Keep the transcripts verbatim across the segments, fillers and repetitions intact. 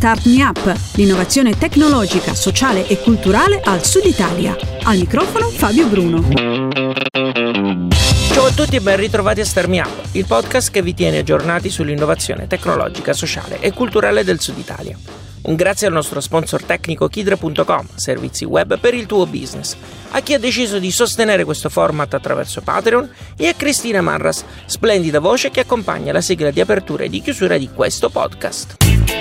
Start Me Up, l'innovazione tecnologica, sociale e culturale al Sud Italia. Al microfono Fabio Bruno. Ciao a tutti e ben ritrovati a Start Me Up, il podcast che vi tiene aggiornati sull'innovazione tecnologica, sociale e culturale del Sud Italia. Un grazie al nostro sponsor tecnico Kidra punto com, servizi web per il tuo business, a chi ha deciso di sostenere questo format attraverso Patreon e a Cristina Marras, splendida voce che accompagna la sigla di apertura e di chiusura di questo podcast.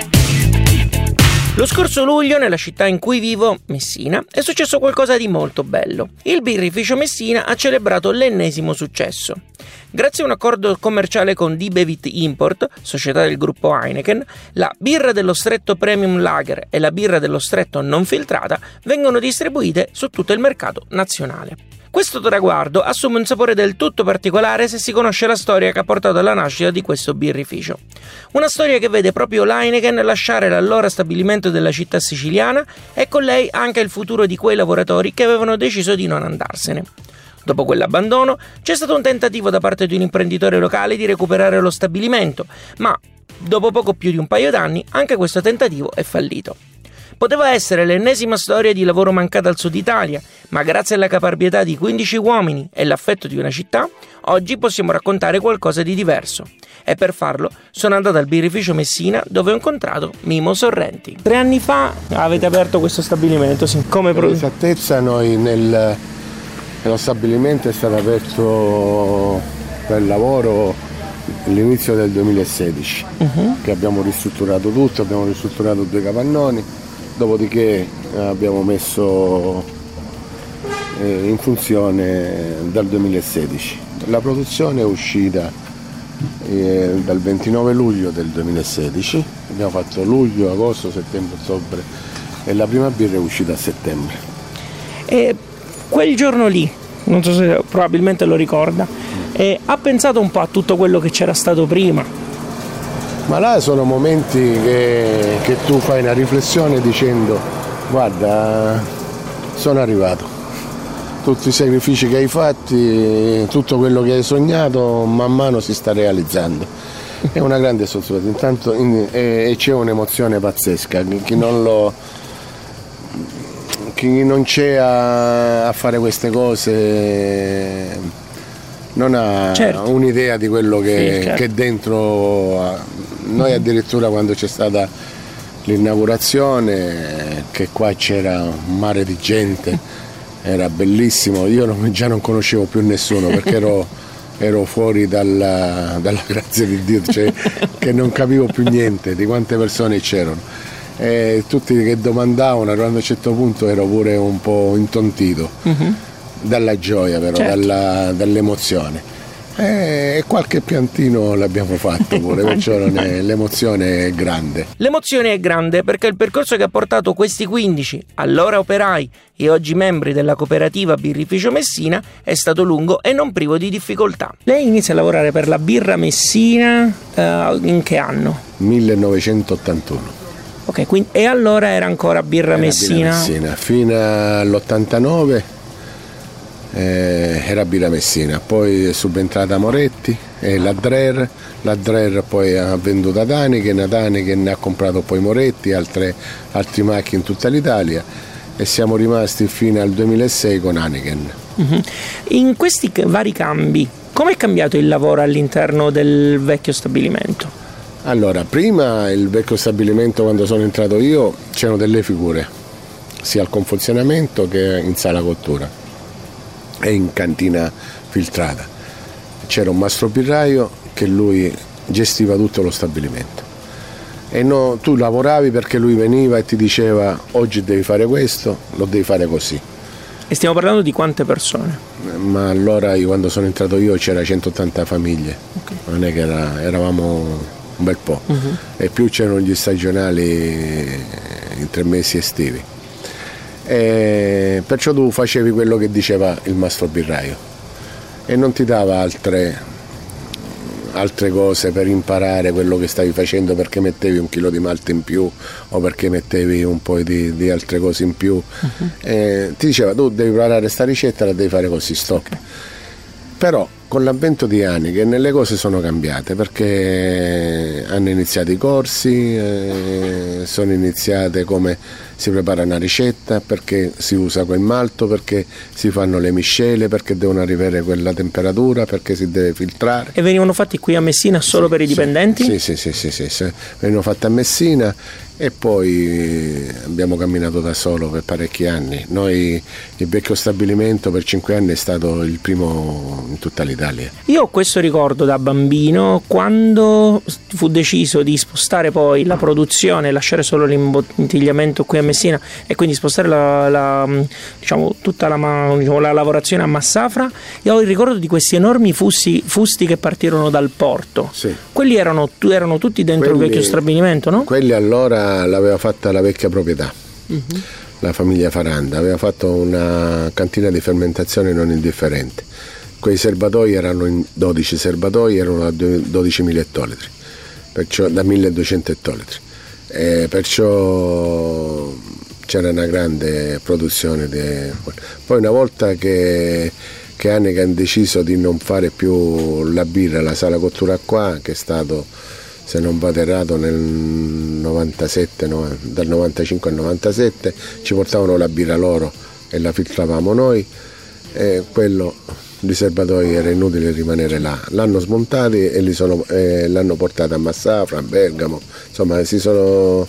Lo scorso luglio, nella città in cui vivo, Messina, è successo qualcosa di molto bello. Il birrificio Messina ha celebrato l'ennesimo successo. Grazie a un accordo commerciale con Dibevit Import, società del gruppo Heineken, la birra dello stretto Premium Lager e la birra dello stretto non filtrata vengono distribuite su tutto il mercato nazionale. Questo traguardo assume un sapore del tutto particolare se si conosce la storia che ha portato alla nascita di questo birrificio. Una storia che vede proprio l'Heineken lasciare l'allora stabilimento della città siciliana e con lei anche il futuro di quei lavoratori che avevano deciso di non andarsene. Dopo quell'abbandono c'è stato un tentativo da parte di un imprenditore locale di recuperare lo stabilimento, ma dopo poco più di un paio d'anni anche questo tentativo è fallito. Poteva essere l'ennesima storia di lavoro mancata al Sud Italia, ma grazie alla caparbietà di quindici uomini e l'affetto di una città, oggi possiamo raccontare qualcosa di diverso. E per farlo sono andato al birrificio Messina, dove ho incontrato Mimo Sorrenti. Tre anni fa avete aperto questo stabilimento, sì. Come per esattezza noi nel, nello stabilimento è stato aperto per lavoro all'inizio del duemilasedici, uh-huh. che abbiamo ristrutturato tutto, abbiamo ristrutturato due capannoni. Dopodiché abbiamo messo in funzione dal duemilasedici. La produzione è uscita dal ventinove luglio del duemilasedici, abbiamo fatto luglio, agosto, settembre, ottobre e la prima birra è uscita a settembre. E quel giorno lì, non so se probabilmente lo ricorda, e ha pensato un po' a tutto quello che c'era stato prima. Ma là sono momenti che, che tu fai una riflessione dicendo guarda, sono arrivato, tutti i sacrifici che hai fatti, tutto quello che hai sognato man mano si sta realizzando. È una grande soddisfazione, intanto in, e, e c'è un'emozione pazzesca, chi non lo chi non c'è a, a fare queste cose non ha certo. un'idea di quello che, sì, certo. che dentro. Noi addirittura quando c'è stata l'inaugurazione, che qua c'era un mare di gente, era bellissimo, io non, già non conoscevo più nessuno perché ero, ero fuori dalla, dalla grazia di Dio, cioè, che non capivo più niente di quante persone c'erano. E tutti che domandavano, arrivando a un certo punto ero pure un po' intontito, uh-huh. dalla gioia però, certo. dalla, dall'emozione. E qualche piantino l'abbiamo fatto pure, perciò non è, l'emozione è grande. L'emozione è grande perché il percorso che ha portato questi quindici, allora operai e oggi membri della cooperativa Birrificio Messina, è stato lungo e non privo di difficoltà. Lei inizia a lavorare per la Birra Messina uh, in che anno? millenovecentottantuno. Ok, quindi, e allora era ancora Birra era Messina? Birra Messina fino all'ottantanove. Eh, era Birra Messina, poi è subentrata Moretti e la Dreher, la Dreher poi ha venduto ad Heineken, ad Heineken ha comprato poi Moretti, altre, altri marchi in tutta l'Italia e siamo rimasti fino al duemilasei con Heineken. Uh-huh. In questi vari cambi, come è cambiato il lavoro all'interno del vecchio stabilimento? Allora, prima il vecchio stabilimento, quando sono entrato io, c'erano delle figure, sia al confezionamento che in sala cottura e in cantina filtrata. C'era un mastro birraio che lui gestiva tutto lo stabilimento e no, tu lavoravi perché lui veniva e ti diceva oggi devi fare questo, lo devi fare così. E stiamo parlando di quante persone? Ma allora io, quando sono entrato io, c'era centottanta famiglie, okay. Non è che era, eravamo un bel po', uh-huh. e più c'erano gli stagionali in tre mesi estivi. E perciò tu facevi quello che diceva il mastro birraio e non ti dava altre, altre cose per imparare quello che stavi facendo, perché mettevi un chilo di malta in più o perché mettevi un po' di, di altre cose in più. Uh-huh. E ti diceva tu devi preparare sta ricetta, la devi fare così, stop. Okay. Però con l'avvento di Heineken le cose sono cambiate, perché hanno iniziato i corsi, eh, sono iniziate come si prepara una ricetta, perché si usa quel malto, perché si fanno le miscele, perché devono arrivare quella temperatura, perché si deve filtrare. E venivano fatti qui a Messina solo sì, per i dipendenti? Sì, sì, sì, sì, sì, sì. Venivano fatti a Messina e poi abbiamo camminato da solo per parecchi anni. Noi, il vecchio stabilimento per cinque anni è stato il primo in tutta l'Italia. Io ho questo ricordo da bambino, quando fu deciso di spostare poi la produzione, lasciare solo l'imbottigliamento qui a Messina e quindi spostare la, la, diciamo, tutta la, diciamo, la lavorazione a Massafra. Io ho il ricordo di questi enormi fusti, fusti che partirono dal porto. Sì. Quelli erano, erano tutti dentro quelli, il vecchio stabilimento, no? Quelli allora l'aveva fatta la vecchia proprietà. Uh-huh. La famiglia Faranda aveva fatto una cantina di fermentazione non indifferente. Quei serbatoi erano in dodici serbatoi, erano da dodicimila ettolitri, perciò da milleduecento ettolitri. E perciò c'era una grande produzione di... Poi una volta che, che Heineken ha deciso di non fare più la birra, la sala cottura qua, che è stato, se non vado errato, nel novantasette, no, dal novantacinque al novantasette, ci portavano la birra loro e la filtravamo noi, e quello di serbatoi era inutile rimanere là, l'hanno smontati e li sono, eh, l'hanno portata a Massafra, a Bergamo, insomma si sono,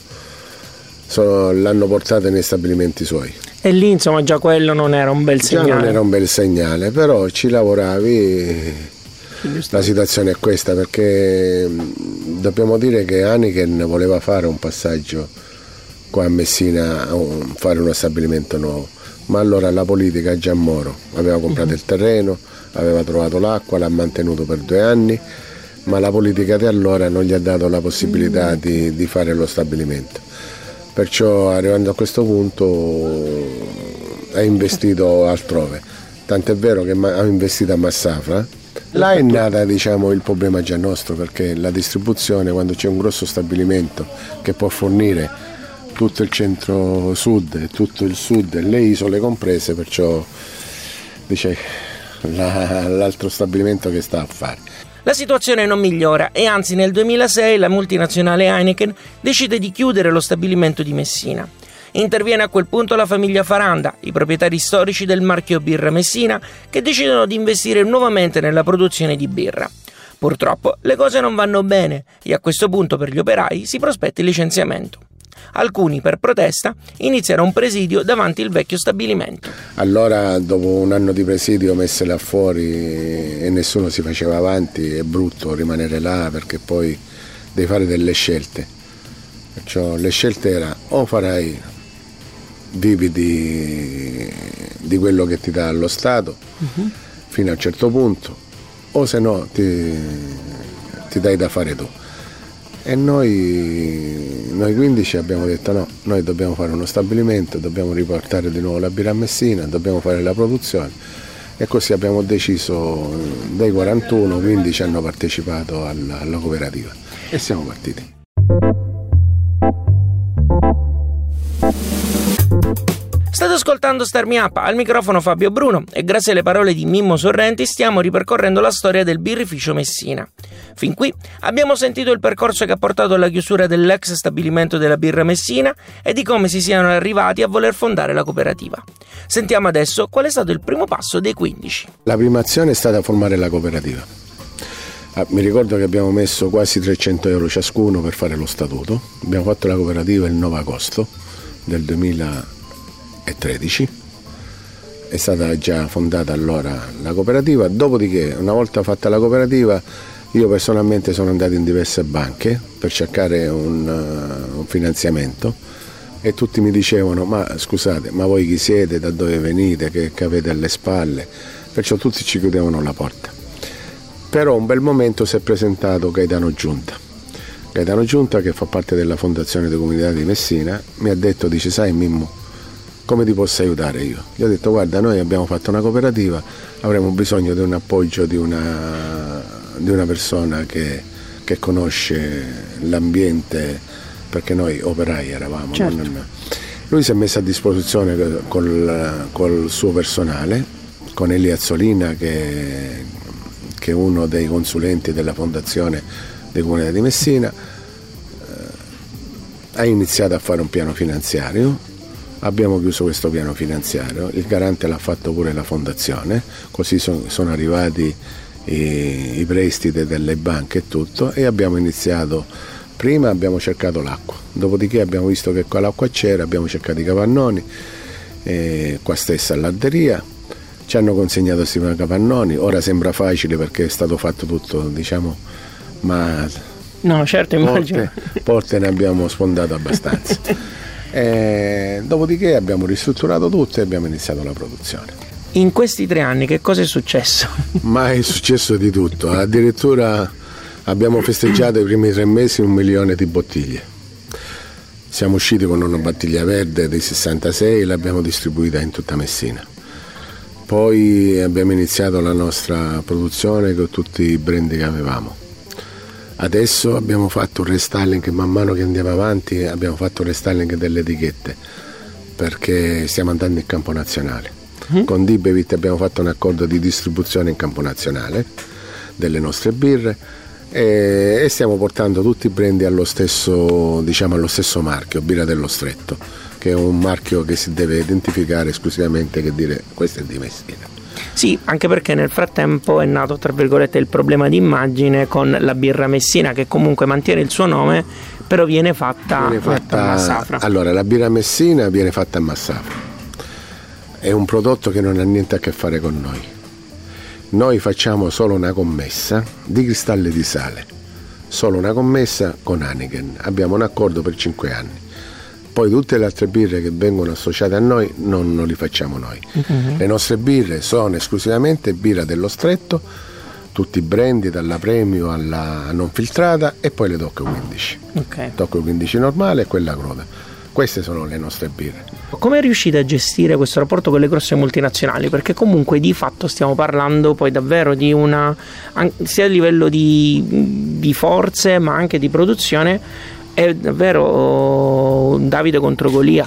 sono l'hanno portata nei stabilimenti suoi. E lì insomma già quello non era un bel segnale. Già non era un bel segnale, però ci lavoravi. La situazione è questa, perché dobbiamo dire che Heineken voleva fare un passaggio qua a Messina, a fare uno stabilimento nuovo, ma allora la politica, Giammoro aveva comprato uh-huh. il terreno, aveva trovato l'acqua, l'ha mantenuto per due anni, ma la politica di allora non gli ha dato la possibilità uh-huh. di, di fare lo stabilimento, perciò arrivando a questo punto ha investito altrove, tant'è vero che ha investito a Massafra. Là è nata, diciamo, il problema già nostro, perché la distribuzione, quando c'è un grosso stabilimento che può fornire tutto il centro-sud e tutto il sud e le isole comprese, perciò dice la, l'altro stabilimento che sta a fare. La situazione non migliora e anzi nel duemilasei la multinazionale Heineken decide di chiudere lo stabilimento di Messina. Interviene a quel punto la famiglia Faranda, i proprietari storici del marchio Birra Messina, che decidono di investire nuovamente nella produzione di birra. Purtroppo le cose non vanno bene e a questo punto per gli operai si prospetta il licenziamento. Alcuni, per protesta, iniziano un presidio davanti il vecchio stabilimento. Allora, dopo un anno di presidio messe là fuori e nessuno si faceva avanti, è brutto rimanere là, perché poi devi fare delle scelte. Perciò le scelte erano: o farai vivi di, di quello che ti dà lo Stato uh-huh. fino a un certo punto, o se no ti, ti dai da fare tu. E noi, noi quindici abbiamo detto no, noi dobbiamo fare uno stabilimento, dobbiamo riportare di nuovo la birra a Messina, dobbiamo fare la produzione, e così abbiamo deciso. Dai quarantuno, quindici hanno partecipato alla, alla cooperativa e siamo partiti. State ascoltando Start Me Up, al microfono Fabio Bruno, e grazie alle parole di Mimmo Sorrenti stiamo ripercorrendo la storia del birrificio Messina. Fin qui abbiamo sentito il percorso che ha portato alla chiusura dell'ex stabilimento della birra Messina e di come si siano arrivati a voler fondare la cooperativa. Sentiamo adesso qual è stato il primo passo dei quindici. La prima azione è stata formare la cooperativa. Ah, mi ricordo che abbiamo messo quasi trecento euro ciascuno per fare lo statuto. Abbiamo fatto la cooperativa il nove agosto del duemilatredici. È stata già fondata allora la cooperativa. Dopodiché, una volta fatta la cooperativa, io personalmente sono andato in diverse banche per cercare un, uh, un finanziamento, e tutti mi dicevano: ma scusate, ma voi chi siete, da dove venite, che, che avete alle spalle? Perciò tutti ci chiudevano la porta. Però un bel momento si è presentato Gaetano Giunta. Gaetano Giunta, che fa parte della Fondazione di Comunità di Messina, mi ha detto, dice: sai Mimmo, come ti posso aiutare io? Gli ho detto: guarda, noi abbiamo fatto una cooperativa, avremo bisogno di un appoggio di una, di una persona che, che conosce l'ambiente, perché noi operai eravamo. Certo. Non... Lui si è messo a disposizione col, col suo personale, con Elia Azzolina che, che è uno dei consulenti della Fondazione dei Comunità di Messina, eh, ha iniziato a fare un piano finanziario. Abbiamo chiuso questo piano finanziario, il garante l'ha fatto pure la Fondazione, così son, sono arrivati i, i prestiti delle banche e tutto, e abbiamo iniziato. Prima abbiamo cercato l'acqua, dopodiché abbiamo visto che qua l'acqua c'era, abbiamo cercato i capannoni, eh, qua stessa all'arderia, ci hanno consegnato questi capannoni. Ora sembra facile perché è stato fatto tutto, diciamo, ma no, certo, immagino. Porte, porte ne abbiamo sfondato abbastanza. E dopodiché abbiamo ristrutturato tutto e abbiamo iniziato la produzione. In questi tre anni che cosa è successo? Ma è successo di tutto, addirittura abbiamo festeggiato i primi tre mesi un milione di bottiglie. Siamo usciti con una bottiglia verde dei sessantasei e l'abbiamo distribuita in tutta Messina. Poi abbiamo iniziato la nostra produzione con tutti i brand che avevamo. Adesso abbiamo fatto un restyling, man mano che andiamo avanti abbiamo fatto un restyling delle etichette, perché stiamo andando in campo nazionale. Mm. Con Dibevit abbiamo fatto un accordo di distribuzione in campo nazionale delle nostre birre, e stiamo portando tutti i brand allo stesso, diciamo, allo stesso marchio, Birra dello Stretto, che è un marchio che si deve identificare esclusivamente, che dire questo è di Messina. Sì, anche perché nel frattempo è nato, tra virgolette, il problema di immagine con la birra Messina, che comunque mantiene il suo nome, però viene fatta, viene fatta a Massafra. Allora, la birra Messina viene fatta a Massafra, è un prodotto che non ha niente a che fare con noi. Noi facciamo solo una commessa di cristalli di sale, solo una commessa con Heineken, abbiamo un accordo per cinque anni. Poi tutte le altre birre che vengono associate a noi non, non li facciamo noi. Uh-huh. Le nostre birre sono esclusivamente birra dello Stretto, tutti i brandi, dalla premium alla non filtrata, e poi le Tocco quindici. Okay. Tocco quindici normale e quella cruda. Queste sono le nostre birre. Come riuscite a gestire questo rapporto con le grosse multinazionali? Perché comunque di fatto stiamo parlando poi davvero di una, sia a livello di, di forze ma anche di produzione, è davvero Davide contro Golia.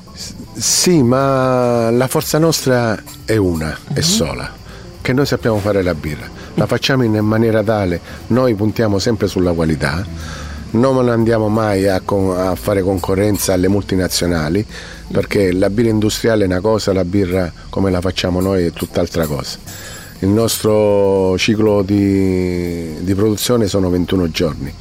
Sì, ma la forza nostra è una, uh-huh. è sola, che noi sappiamo fare la birra. La facciamo in maniera tale, noi puntiamo sempre sulla qualità, non andiamo mai a, con, a fare concorrenza alle multinazionali, perché la birra industriale è una cosa, la birra come la facciamo noi è tutt'altra cosa. Il nostro ciclo di, di produzione sono ventuno giorni,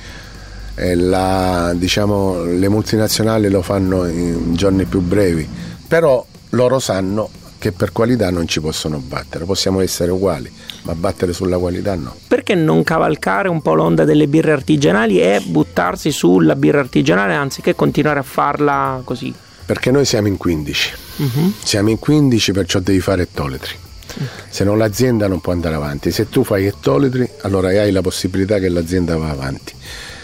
e la, diciamo, le multinazionali lo fanno in giorni più brevi, però loro sanno che per qualità non ci possono battere, possiamo essere uguali, ma battere sulla qualità no. Perché non cavalcare un po' l'onda delle birre artigianali e buttarsi sulla birra artigianale anziché continuare a farla così? Perché noi siamo in quindici, uh-huh. siamo in quindici, perciò devi fare ettoletri. Okay. Se no l'azienda non può andare avanti. Se tu fai ettoletri, allora hai la possibilità che l'azienda va avanti.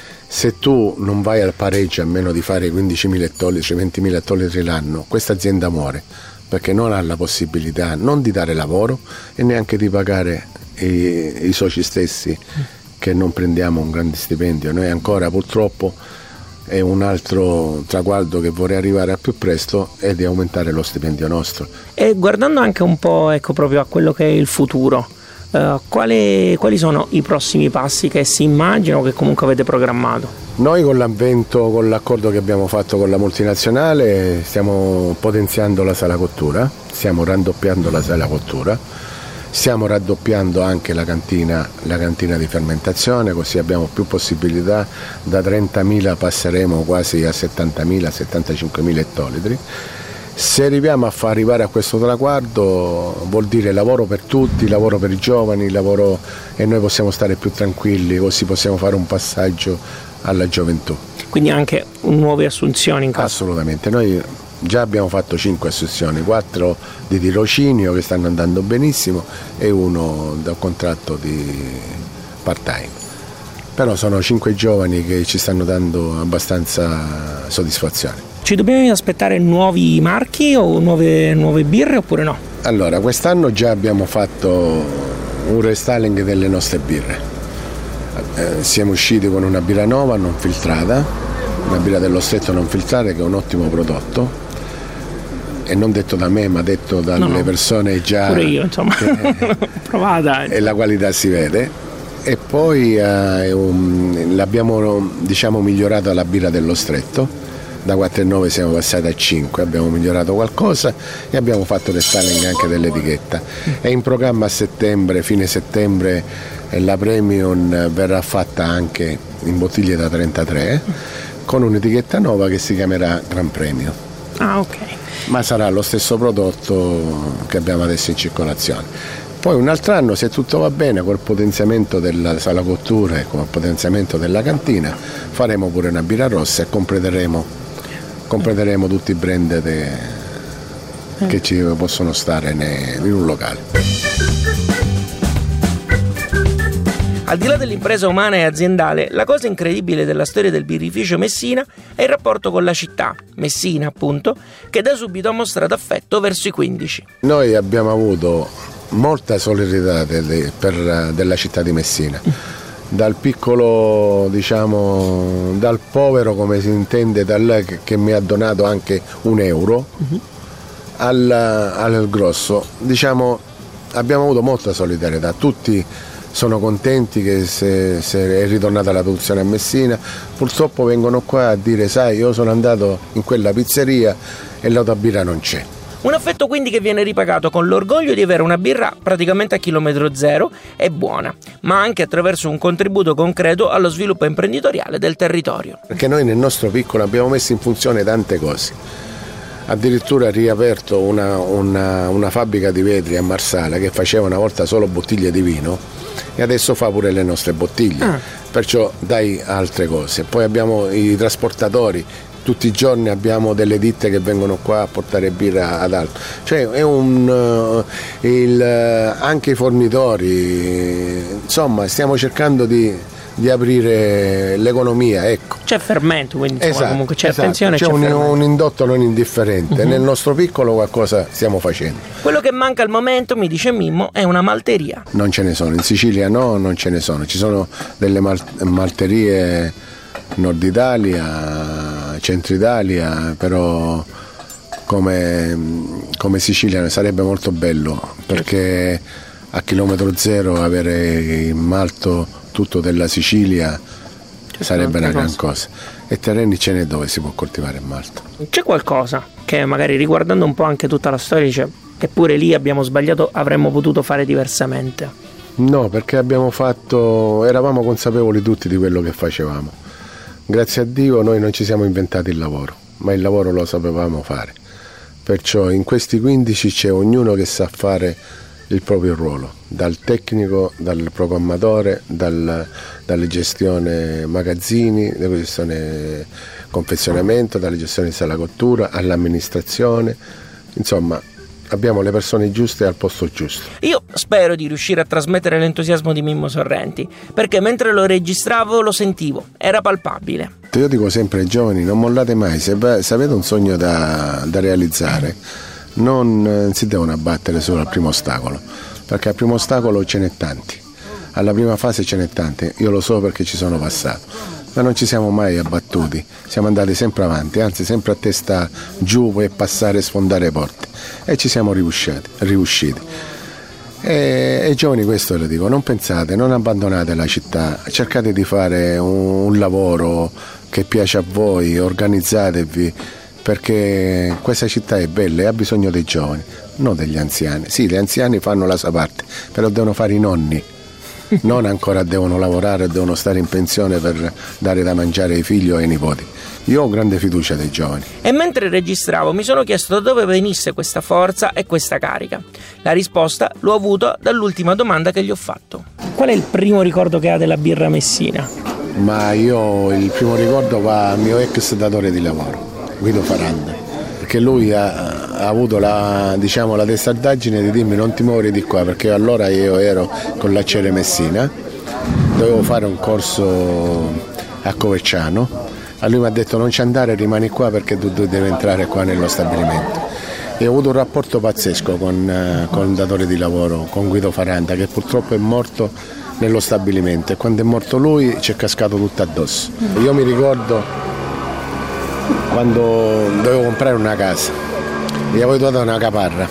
Se tu non vai al pareggio a meno di fare quindicimila ettolitri, ventimila ettolitri l'anno, questa azienda muore, perché non ha la possibilità non di dare lavoro e neanche di pagare i, i soci stessi, che non prendiamo un grande stipendio. Noi ancora purtroppo è un altro traguardo che vorrei arrivare al più presto, è di aumentare lo stipendio nostro. E guardando anche un po', ecco, proprio a quello che è il futuro, uh, quali, quali sono i prossimi passi che si immaginano, che comunque avete programmato? Noi con l'avvento, con l'accordo che abbiamo fatto con la multinazionale, stiamo potenziando la sala cottura, stiamo raddoppiando la sala cottura, stiamo raddoppiando anche la cantina, la cantina di fermentazione, così abbiamo più possibilità, da trentamila passeremo quasi a settantamila, settantacinquemila ettolitri. Se arriviamo a far arrivare a questo traguardo vuol dire lavoro per tutti, lavoro per i giovani, lavoro, e noi possiamo stare più tranquilli, così possiamo fare un passaggio alla gioventù. Quindi anche nuove assunzioni in caso? Assolutamente, noi già abbiamo fatto cinque assunzioni, quattro di tirocinio che stanno andando benissimo e uno da contratto di part time, però sono cinque giovani che ci stanno dando abbastanza soddisfazione. Ci dobbiamo aspettare nuovi marchi o nuove, nuove birre oppure no? Allora, quest'anno già abbiamo fatto un restyling delle nostre birre. Eh, siamo usciti con una birra nuova non filtrata, una birra dello Stretto non filtrata, che è un ottimo prodotto, e non detto da me ma detto dalle no, no. persone già pure io insomma provata e la qualità si vede. E poi eh, um, l'abbiamo diciamo migliorato la birra dello Stretto, da quattro virgola nove siamo passati a cinque, abbiamo migliorato qualcosa e abbiamo fatto le styling anche dell'etichetta. È in programma a settembre, fine settembre, la Premium verrà fatta anche in bottiglie da trentatré con un'etichetta nuova che si chiamerà Gran Premio. Ah, ok. Ma sarà lo stesso prodotto che abbiamo adesso in circolazione. Poi un altro anno, se tutto va bene, col potenziamento della sala cottura e con il potenziamento della cantina, faremo pure una birra rossa e completeremo, completeremo tutti i brand de, che ci possono stare ne, in un locale. Al di là dell'impresa umana e aziendale, la cosa incredibile della storia del birrificio Messina è il rapporto con la città, Messina appunto, che da subito ha mostrato affetto verso i quindici. Noi abbiamo avuto molta solidarietà de, per, della città di Messina, dal piccolo, diciamo, dal povero come si intende, dal, che, che mi ha donato anche un euro, uh-huh. al, al grosso, diciamo, abbiamo avuto molta solidarietà, tutti sono contenti che se, se è ritornata la produzione a Messina. Purtroppo vengono qua a dire: sai, io sono andato in quella pizzeria e l'autabirra non c'è. Un affetto quindi che viene ripagato con l'orgoglio di avere una birra praticamente a chilometro zero e buona, ma anche attraverso un contributo concreto allo sviluppo imprenditoriale del territorio. Perché noi nel nostro piccolo abbiamo messo in funzione tante cose. Addirittura ha riaperto una, una, una fabbrica di vetri a Marsala che faceva una volta solo bottiglie di vino e adesso fa pure le nostre bottiglie, ah. perciò dai altre cose. Poi abbiamo i trasportatori, tutti i giorni abbiamo delle ditte che vengono qua a portare birra ad altro, cioè è un uh, il, uh, anche i fornitori, insomma stiamo cercando di, di aprire l'economia, ecco. C'è fermento, quindi insomma, esatto, comunque c'è esatto. attenzione, c'è, c'è un, fermento. un indotto non indifferente, uh-huh. Nel nostro piccolo qualcosa stiamo facendo. Quello che manca al momento, mi dice Mimmo, è una malteria. Non ce ne sono, in Sicilia no, non ce ne sono, ci sono delle mal- malterie Nord Italia, Centro Italia, però come, come Sicilia sarebbe molto bello, perché a chilometro zero avere in malto tutto della Sicilia sarebbe una gran cosa. E terreni ce n'è dove si può coltivare il malto. C'è qualcosa che magari, riguardando un po' anche tutta la storia, dice che pure lì abbiamo sbagliato, avremmo potuto fare diversamente? No, perché abbiamo fatto, eravamo consapevoli tutti di quello che facevamo. Grazie a Dio noi non ci siamo inventati il lavoro, ma il lavoro lo sapevamo fare. Perciò in questi quindici c'è ognuno che sa fare il proprio ruolo, dal tecnico, dal programmatore, dal, dalle gestione magazzini, dalle gestione confezionamento, dalle gestioni di sala cottura, all'amministrazione, insomma abbiamo le persone giuste al posto giusto. Io spero di riuscire a trasmettere l'entusiasmo di Mimmo Sorrenti, perché mentre lo registravo lo sentivo, era palpabile. Io dico sempre ai giovani: non mollate mai, se, se avete un sogno da, da realizzare, non si devono abbattere solo al primo ostacolo, perché al primo ostacolo ce n'è tanti, alla prima fase ce n'è tanti, io lo so perché ci sono passato, ma non ci siamo mai abbattuti, siamo andati sempre avanti, anzi sempre a testa giù per passare e sfondare porte, e ci siamo riusciti, riusciti. E ai giovani questo lo dico: non pensate, non abbandonate la città, cercate di fare un, un lavoro che piace a voi, organizzatevi, perché questa città è bella e ha bisogno dei giovani, non degli anziani. Sì, gli anziani fanno la sua parte, però devono fare i nonni, non ancora devono lavorare, devono stare in pensione per dare da mangiare ai figli o ai nipoti. Io ho grande fiducia dei giovani. E mentre registravo mi sono chiesto da dove venisse questa forza e questa carica. La risposta l'ho avuta dall'ultima domanda che gli ho fatto. Qual è il primo ricordo che ha della birra Messina? Ma io il primo ricordo va al mio ex datore di lavoro, Guido Faranda, perché lui ha, ha avuto la, diciamo, la testardaggine di dirmi: non ti muovere di qua, perché allora io ero con l'Acciaierie Messina, dovevo fare un corso a Coverciano, a lui mi ha detto: non ci andare, rimani qua perché tu, tu devi entrare qua nello stabilimento. E ho avuto un rapporto pazzesco con, con il datore di lavoro, con Guido Faranda, che purtroppo è morto nello stabilimento, e quando è morto lui ci è cascato tutto addosso. Io mi ricordo quando dovevo comprare una casa gli avevo dato una caparra.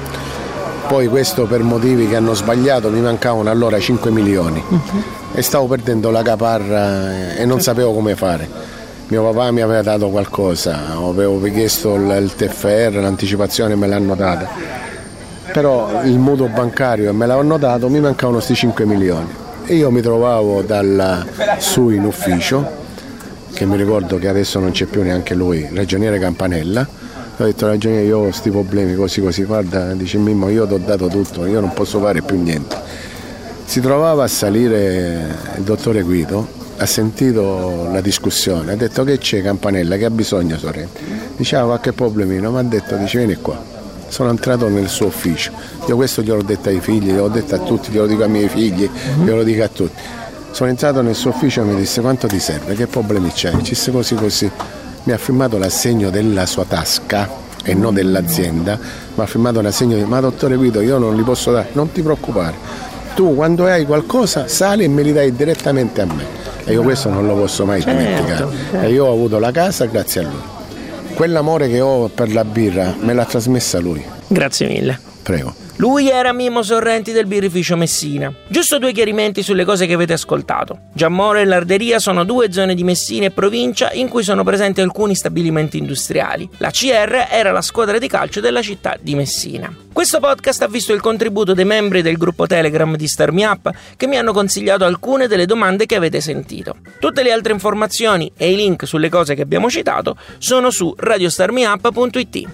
Poi questo per motivi che hanno sbagliato mi mancavano allora cinque milioni uh-huh. e stavo perdendo la caparra e non sapevo come fare. Mio papà mi aveva dato qualcosa, avevo chiesto il T F R, l'anticipazione, me l'hanno data, però il mutuo bancario me l'hanno dato, mi mancavano questi cinque milioni e io mi trovavo dalla, su in ufficio, che mi ricordo che adesso non c'è più neanche lui, ragioniere Campanella. Ho detto ragioniere, io ho questi problemi così così, guarda, dice Mimmo, io ti ho dato tutto, io non posso fare più niente. Si trovava a salire il dottore Guido, ha sentito la discussione, ha detto che c'è Campanella, che ha bisogno Sorrenti? Diceva qualche problemino, mi ha detto, dice vieni qua. Sono entrato nel suo ufficio, io questo gliel'ho detto ai figli, gliel'ho detto a tutti, glielo dico ai miei figli, glielo dico a tutti. Sono entrato nel suo ufficio e mi disse quanto ti serve, che problemi c'hai? Ci disse così così. Mi ha firmato l'assegno della sua tasca e non dell'azienda, mi ha firmato l'assegno di ma dottore Guido io non li posso dare, non ti preoccupare, tu quando hai qualcosa sali e me li dai direttamente a me e io questo non lo posso mai dimenticare e io ho avuto la casa grazie a lui. Quell'amore che ho per la birra me l'ha trasmessa lui. Grazie mille. Prego. Lui era Mimmo Sorrenti del birrificio Messina. Giusto due chiarimenti sulle cose che avete ascoltato. Giammoro e Larderia sono due zone di Messina e provincia in cui sono presenti alcuni stabilimenti industriali. La C R era la squadra di calcio della città di Messina. Questo podcast ha visto il contributo dei membri del gruppo Telegram di Start Me Up che mi hanno consigliato alcune delle domande che avete sentito. Tutte le altre informazioni e i link sulle cose che abbiamo citato sono su radio star me up punto it.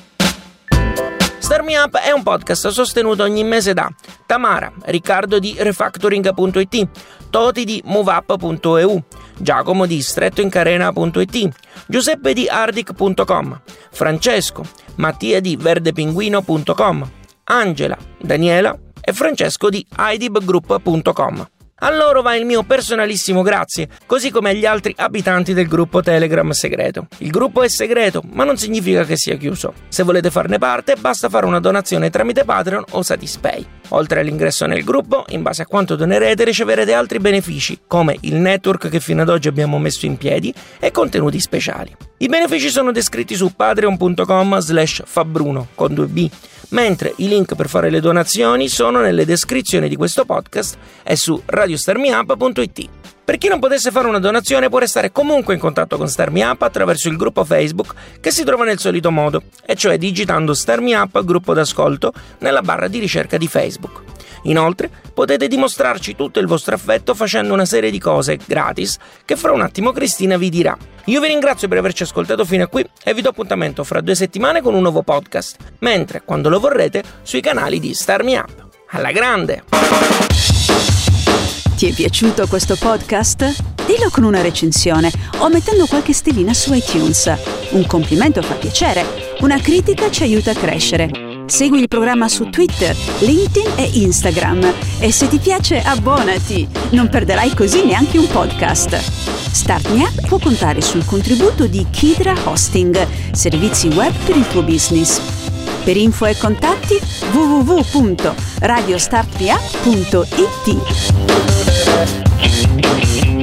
Start Me Up è un podcast sostenuto ogni mese da Tamara, Riccardo di refactoring punto it, Toti di moveup punto e u, Giacomo di strettoincarena punto it, Giuseppe di ardic punto com, Francesco, Mattia di verdepinguino punto com, Angela, Daniela e Francesco di idibgroup punto com. A loro va il mio personalissimo grazie, così come agli altri abitanti del gruppo Telegram segreto. Il gruppo è segreto, ma non significa che sia chiuso. Se volete farne parte, basta fare una donazione tramite Patreon o Satispay. Oltre all'ingresso nel gruppo, in base a quanto donerete, riceverete altri benefici, come il network che fino ad oggi abbiamo messo in piedi e contenuti speciali. I benefici sono descritti su patreon punto com slash fabbruno con due b, mentre i link per fare le donazioni sono nelle descrizioni di questo podcast e su radio star me up punto it. Per chi non potesse fare una donazione può restare comunque in contatto con Start Me Up attraverso il gruppo Facebook che si trova nel solito modo, e cioè digitando Start Me Up gruppo d'ascolto nella barra di ricerca di Facebook. Inoltre potete dimostrarci tutto il vostro affetto facendo una serie di cose gratis che fra un attimo Cristina vi dirà. Io vi ringrazio per averci ascoltato fino a qui e vi do appuntamento fra due settimane con un nuovo podcast, mentre quando lo vorrete sui canali di Start Me Up. Alla grande! Ti è piaciuto questo podcast? Dillo con una recensione o mettendo qualche stellina su iTunes. Un complimento fa piacere, una critica ci aiuta a crescere. Segui il programma su Twitter, LinkedIn e Instagram e se ti piace abbonati, non perderai così neanche un podcast. Start Me Up può contare sul contributo di Kidra Hosting, servizi web per il tuo business. Per info e contatti w w w punto radio start me up punto it.